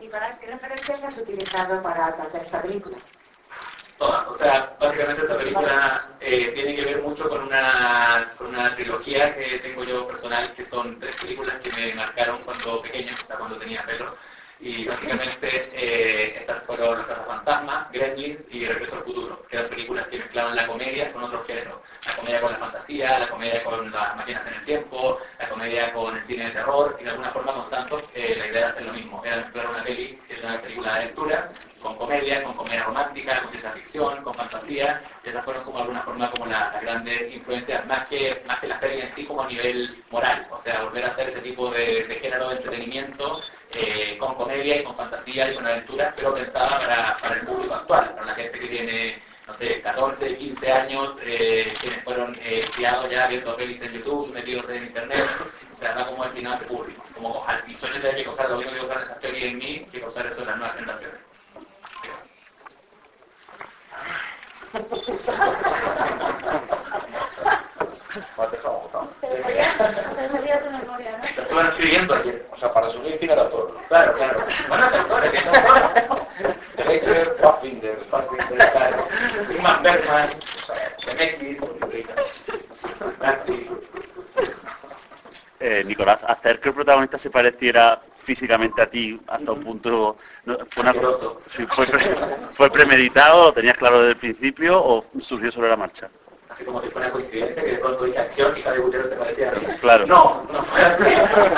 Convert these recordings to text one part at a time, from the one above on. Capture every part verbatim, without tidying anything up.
Nicolás, ¿qué referencias has utilizado para hacer esta película? Todas. O sea, básicamente esta película eh, tiene que ver mucho con una, con una trilogía que tengo yo personal, que son tres películas que me marcaron cuando pequeño, o sea, cuando tenía pelo. Y básicamente eh, estas fueron Los Cazafantasmas, Gremlins y Regreso al Futuro, que eran películas que mezclaban la comedia con otros géneros. La comedia con la fantasía, la comedia con las máquinas en el tiempo, la comedia con el cine de terror, y de alguna forma con Santos eh, la idea era hacer lo mismo, era mezclar una peli, que es una película de aventura, con comedia, con comedia romántica, con ciencia ficción, con fantasía, y esas fueron como de alguna forma como las la grandes influencias, más que, más que las pelis en sí como a nivel moral, o sea, volver a hacer ese tipo de, de género de entretenimiento eh, con comedia y con fantasía y con aventura, pero pensada para, para el público actual, para la gente que tiene, no sé, catorce, quince años, eh, quienes fueron eh, criados ya viendo pelis en YouTube, metidos en internet, o sea, va como destinado a ese público, como al pisones de que causar lo mismo que causar esas pelis en mí, que causar eso en las nuevas generaciones. Me has dejado agotado. Lo estuve escribiendo ayer. O sea, para subir cine era todo. Claro, claro. Buenos actores, que son Director, Fassbinder, Fassbinder, claro. Ingmar Bergman, Zemeckis, Nazi. Eh, Nicolás, hacer que el protagonista se pareciera físicamente a ti hasta un punto, ¿no? ¿Fue, una, sí, fue, pre, ¿Fue premeditado, lo tenías claro desde el principio o surgió sobre la marcha? Así como si fuera una coincidencia que de pronto dije acción y Javi Gutiérrez se parecía a mí. Claro. No, no fue así.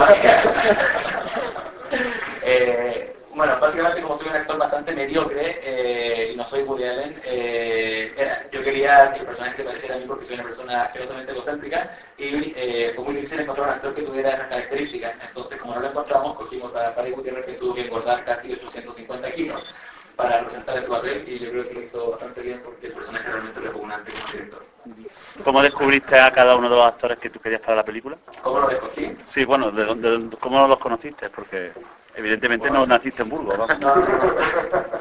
eh, bueno, básicamente como soy un actor bastante mediocre eh, y no soy Woody Allen, eh, era, yo quería que el personaje se pareciera a mí porque soy una persona asquerosamente egocéntrica y eh, fue muy difícil encontrar un actor que tuviera esas características. Entonces, como no lo encontramos, cogimos a Javi Gutiérrez, que tuvo que engordar casi ochocientos cincuenta kilos para representar ese papel, y yo creo que lo hizo bastante bien porque el personaje realmente es repugnante como director. ¿Cómo descubriste a cada uno de los actores que tú querías para la película? ¿Cómo lo escogí? Sí, bueno, ¿de dónde, de, ¿cómo los conociste? Porque evidentemente bueno, no naciste en Burgos, ¿no? No, no, no.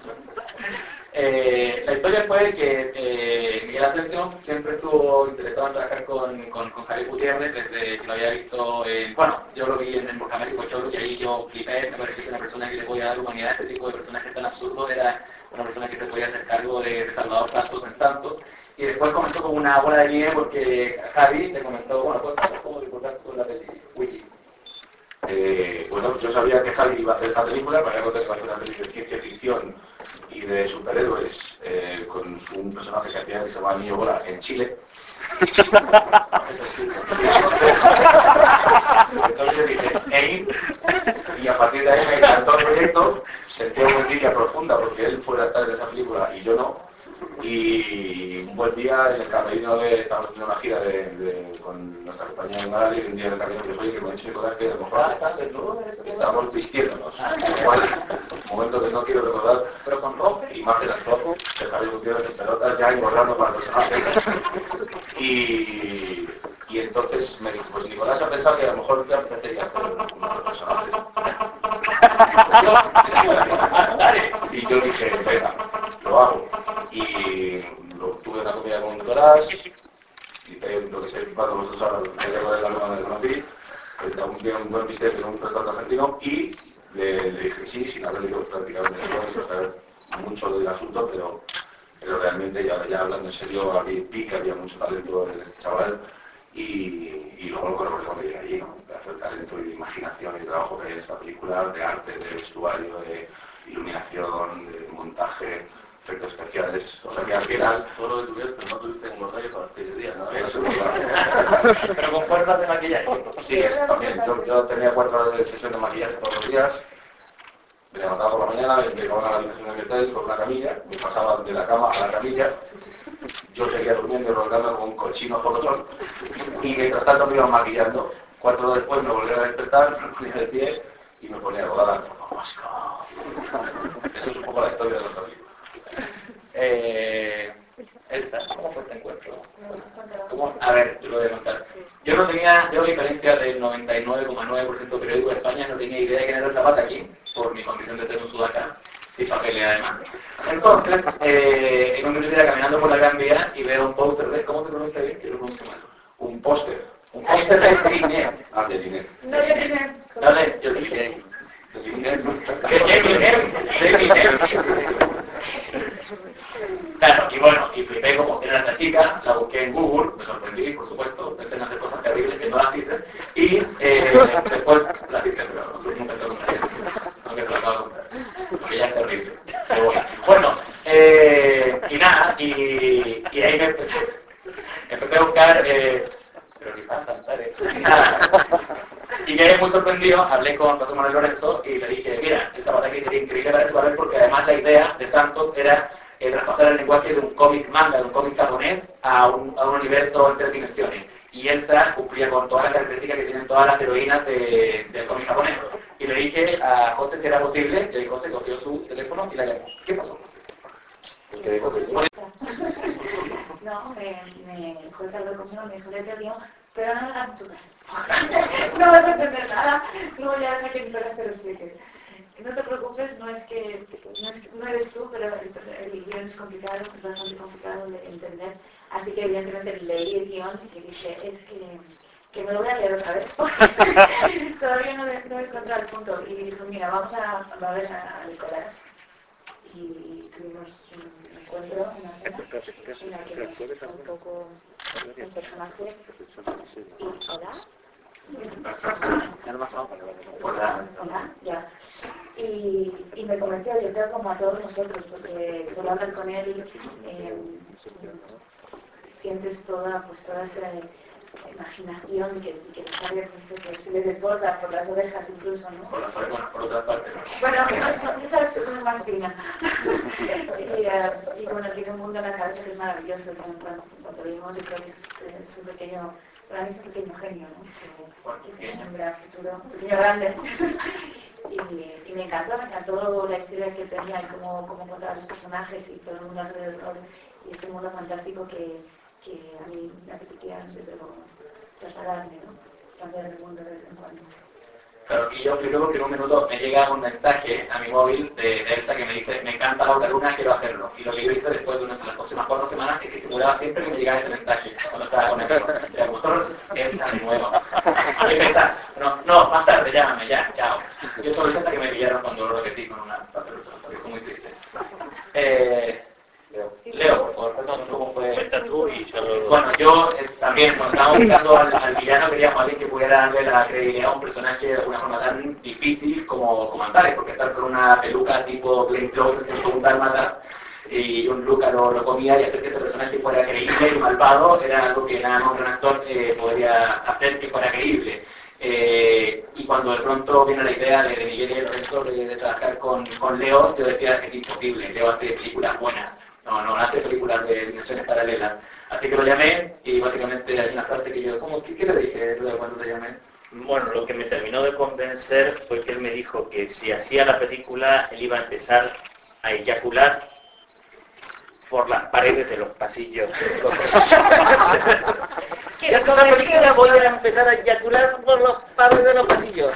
Eh, la historia fue que eh, Miguel Ascensión siempre estuvo interesado en trabajar con, con, con Javier Gutiérrez desde que lo había visto en, bueno, yo lo vi en, en Burjamérico Cholo y ahí yo flipé, me pareció que una persona que le podía dar humanidad a ese tipo de personajes tan absurdos, era una persona que se podía hacer cargo de, de Salvador Santos en Santos, y después comenzó como una bola de nieve porque Javi le comentó, bueno, ¿cómo recordar con la peli Wiki? Eh, bueno, yo sabía que Javi iba a hacer esta película, me había contado que iba a hacer una película de ciencia ficción y de superhéroes eh, con su, un personaje que hacía que se llama Niño Bola en Chile. Entonces yo dije, ¡ey! Y a partir de ahí me encantó el proyecto, sentí una envidia profunda porque él fuera a estar en esa película y yo no. Y un buen día en el camerino de, estábamos haciendo una gira de, de, con nuestra compañía en Madrid, y un día en el camerino que soy que me ha dicho Nicolás que a lo mejor estábamos vistiéndonos, igual, un momento que no quiero recordar, pero con roce, imágenes roce, el Javier Gutiérrez en pelotas ya engordando para el personaje. Y, y entonces me dijo, pues Nicolás ha pensado que a lo mejor te apetecería hacer un otro personaje. Y yo dije, venga, lo hago. Y lo tuve una comida con Nicolás, y lo que se ha equipado los dos ahora, que llego de la luna de conocí, un día un buen bistec en un restaurante argentino, y le, le dije sí, sin haber leído prácticamente sin saber mucho del asunto, pero, pero realmente ya, ya hablando en serio, vi que había mucho talento en este chaval, y, y luego lo que lo que allí, ¿no? De hacer talento y de imaginación y trabajo que hay en esta película, de arte, de vestuario, de iluminación, de montaje, efectos especiales, o sea que al final todo lo que tuvieras, pero no tuviste como rollo con artillería, ¿no? Eso es verdad. Pero con fuerzas de maquillaje. Sí, eso también. Yo, yo tenía cuatro horas de sesión de maquillaje todos los días. Me levantaba por la mañana, me llegaba a la habitación de mi hotel con una camilla, me pasaba de la cama a la camilla, yo seguía durmiendo y roncando con un cochino folosol, y mientras tanto me iban maquillando. Cuatro horas después me volvía a despertar, me ponía de pie y me ponía a rodar. Eso es un poco la historia de los amigos. Eh, Elsa, ¿cómo fue este encuentro? ¿Cómo? A ver, yo lo voy a contar. Yo no tenía, yo a diferencia del noventa y nueve coma nueve por ciento periódico de España, no tenía idea de quién era el Zapata aquí, por mi condición de ser un sudaca, sin papeles además. Entonces, eh, en un minuto iba caminando por la Gran Vía y veo un póster de, ¿cómo se pronuncia bien? Que lo pronuncio mal. Un póster. Un póster de Dinet. Ah, de Dinet. No, yo dije... No, de, yo dije... Claro, y bueno, y flipé como que era esa chica, la busqué en Google, me sorprendí, por supuesto, pensé en hacer cosas terribles que no las hice, y eh, después las hice, pero nunca se lo conté, aunque se lo acabo de contar, porque ya es terrible. Pero bueno, bueno eh, y nada, y, y ahí me empecé, empecé a buscar, eh, pero ¿qué pasa? Dale. Y quedé muy sorprendido, hablé con José Manuel Lorenzo y le dije, mira, esa batalla sería increíble para tu papel porque además la idea de Santos era eh, traspasar el lenguaje de un cómic manga, de un cómic japonés, a un, a un universo en tres dimensiones. Y Elsa cumplía con todas las características que tienen todas las heroínas de, del cómic japonés. Y le dije a José si era posible, y José cogió su teléfono y la llamó. ¿Qué pasó, José? ¿Qué dijo José? No, me, me José habló conmigo, me dijo, le te río, pero no hagas mucho caso. No vas a entender nada, no voy a dejar que Nicolás te lo explique. No te preocupes, no es que no, es, no eres tú, pero el, el guión es complicado, es bastante complicado de entender. Así que evidentemente leí el guión y dije, es que, que me lo voy a leer otra vez. Todavía no, he, no he encontrado el punto. Y dijo, mira, vamos a, a ver a, a Nicolás. Y tuvimos un encuentro, una cena, en la que me explicó un poco el personaje. Y, ¿hola? Hola, hola, ya. Y, y me convenció, yo creo como a todos nosotros, porque solo hablar con él, eh, sientes toda, pues toda esa imaginación que, que le sale, pues, que se le desborda por las orejas incluso, ¿no? Por las orejas, por otras partes. Bueno, ya sabes que soy más fina. y, uh, y bueno, tiene un mundo en la cabeza que es maravilloso. Cuando, cuando, cuando vimos, yo creo que es, es un pequeño, para mí es un pequeño genio, ¿no? Que, que un gran futuro, un pequeño grande. y, y me encantó, me encantó la historia que tenía y cómo, cómo contaba los personajes y todo el mundo alrededor. Y este mundo fantástico que, que a mí me apetecía desde luego trasladarme, ¿no? Cambiar el mundo de vez en cuando. Claro, y yo creo que en un minuto me llega un mensaje a mi móvil de, de Elsa que me dice, me encanta la otra luna, quiero hacerlo. Y lo que yo hice después de una, las próximas cuatro semanas es que simulaba siempre que me llegaba ese mensaje cuando estaba con él. Era como, Elsa de nuevo. Y pensaba, no, no, más tarde, llámame, ya, chao. Yo solo hice hasta que me pillaron cuando lo repetí con una persona, porque fue muy triste. Eh, Leo, por favor, perdón, ¿cómo fue? Tú y solo... Bueno, yo eh, también, cuando estábamos buscando al, al villano, queríamos a alguien que pudiera darle la credibilidad a un personaje de una forma tan difícil como, como Antares, porque estar con una peluca tipo Glenn Close, haciendo un dálmatas, y un Luca lo, lo comía y hacer que ese personaje fuera creíble y malvado, era algo que nada más un actor eh, podría hacer que fuera creíble. Eh, y cuando de pronto viene la idea de, de Miguel y el resto de, de trabajar con, con Leo, yo decía que es imposible, Leo hace películas buenas. No, no hace películas de dimensiones paralelas. Así que lo llamé y básicamente hay una frase que yo, ¿cómo, qué, qué le dije cuando te llamé? Bueno, lo que me terminó de convencer fue que él me dijo que si hacía la película, él iba a empezar a eyacular por las paredes de los pasillos. Que es una película, voy a empezar a eyacular por las paredes de los pasillos.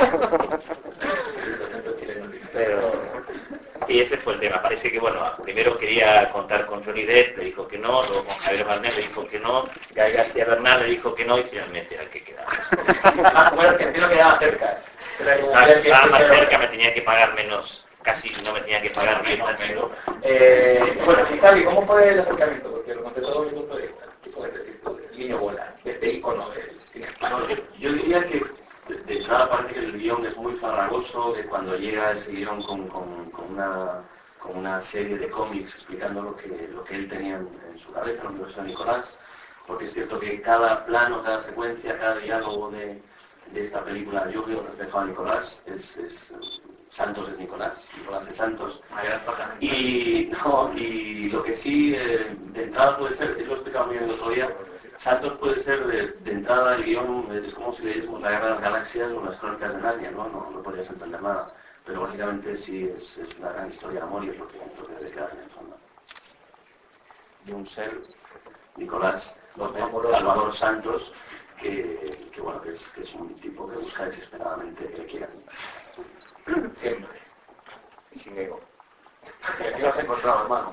Pero... sí, ese fue el tema. Parece que, bueno, primero quería contar con Johnny Depp, le dijo que no, luego con Javier Bardem le dijo que no, Gael García Bernal le dijo que no y finalmente era el que quedaba. Ah, bueno, Argentino quedaba cerca. Exacto, estaba más cerca, me tenía que pagar menos, casi no me tenía que pagar menos. menos. Eh, bueno, y Javi, ¿cómo fue el acercamiento? Porque lo conté todo mi punto de vista. ¿Qué puedes decir tú del niño bola, de este icono del cine español? Yo diría que de entrada parece que el guión es muy farragoso, de cuando llega ese guión con, con, con, una, con una serie de cómics explicando lo que, lo que él tenía en, en su cabeza, lo que era Nicolás, porque es cierto que cada plano, cada secuencia, cada diálogo de, de esta película, yo veo reflejado a Nicolás, es, es, Santos es Nicolás, Nicolás es Santos. Y, no, y lo que sí, eh, de entrada puede ser, lo he explicado muy bien el otro día, Santos puede ser de, de entrada el guión, es como si leyésemos La Guerra de las Galaxias o Las Crónicas de Narnia, ¿no? No, no podrías entender nada, pero básicamente sí es, es una gran historia de amor y es lo que, lo que debe quedar en el fondo. De un ser, Nicolás López, Salvador Santos, que, que bueno, que es, que es un tipo que busca desesperadamente que le quieran. Siempre. Sin ego. Aquí lo has encontrado, hermano.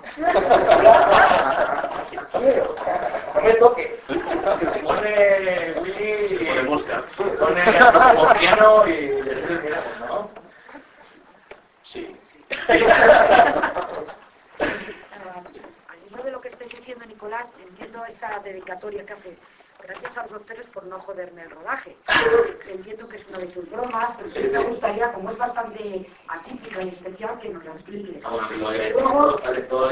No me toque. Se pone Willy, se pone mosca. se pone como piano y le dice, ¿no? Sí. Al hilo de lo que estáis diciendo, Nicolás, entiendo esa dedicatoria que haces. Gracias a los doctores por no joderme el rodaje. Entiendo que es una de tus bromas, pero sí me gustaría, como es bastante atípica y especial, que nos la expliques. Ah, bueno, que lo agradezco al lector